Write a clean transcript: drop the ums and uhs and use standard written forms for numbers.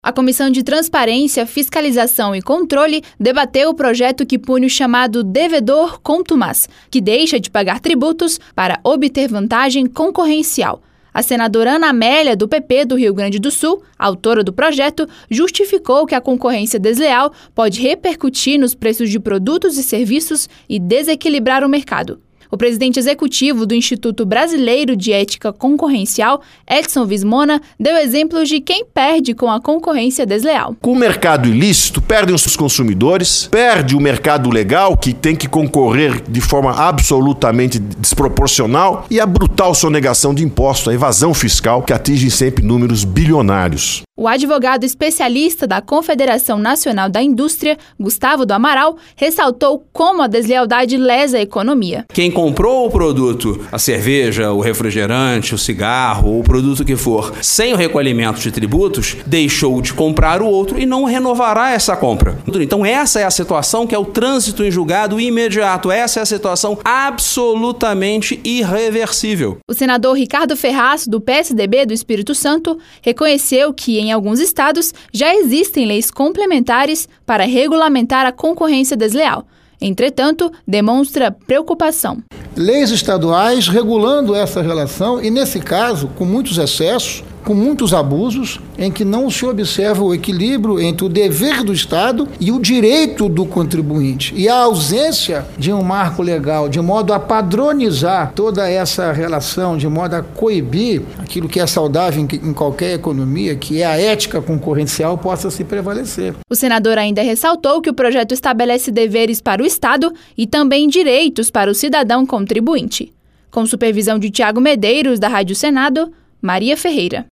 A Comissão de Transparência, Fiscalização e Controle debateu o projeto que pune o chamado devedor contumaz, que deixa de pagar tributos para obter vantagem concorrencial. A senadora Ana Amélia, do PP do Rio Grande do Sul, autora do projeto, justificou que a concorrência desleal pode repercutir nos preços de produtos e serviços e desequilibrar o mercado. O presidente executivo do Instituto Brasileiro de Ética Concorrencial, Edson Vismona, deu exemplos de quem perde com a concorrência desleal. Com o mercado ilícito, perdem os consumidores, perde o mercado legal, que tem que concorrer de forma absolutamente desproporcional, e a brutal sonegação de impostos, a evasão fiscal, que atinge sempre números bilionários. O advogado especialista da Confederação Nacional da Indústria, Gustavo do Amaral, ressaltou como a deslealdade lesa a economia. Quem comprou o produto, a cerveja, o refrigerante, o cigarro, o produto que for, sem o recolhimento de tributos, deixou de comprar o outro e não renovará essa compra. Então essa é a situação que é o trânsito em julgado imediato. Essa é a situação absolutamente irreversível. O senador Ricardo Ferraz, do PSDB do Espírito Santo, reconheceu que em alguns estados já existem leis complementares para regulamentar a concorrência desleal. Entretanto, demonstra preocupação. Leis estaduais regulando essa relação e, nesse caso, com muitos excessos, com muitos abusos, em que não se observa o equilíbrio entre o dever do Estado e o direito do contribuinte. E a ausência de um marco legal, de modo a padronizar toda essa relação, de modo a coibir aquilo que é saudável em qualquer economia, que é a ética concorrencial, possa se prevalecer. O senador ainda ressaltou que o projeto estabelece deveres para o Estado e também direitos para o cidadão contribuinte. Com supervisão de Tiago Medeiros, da Rádio Senado, Maria Ferreira.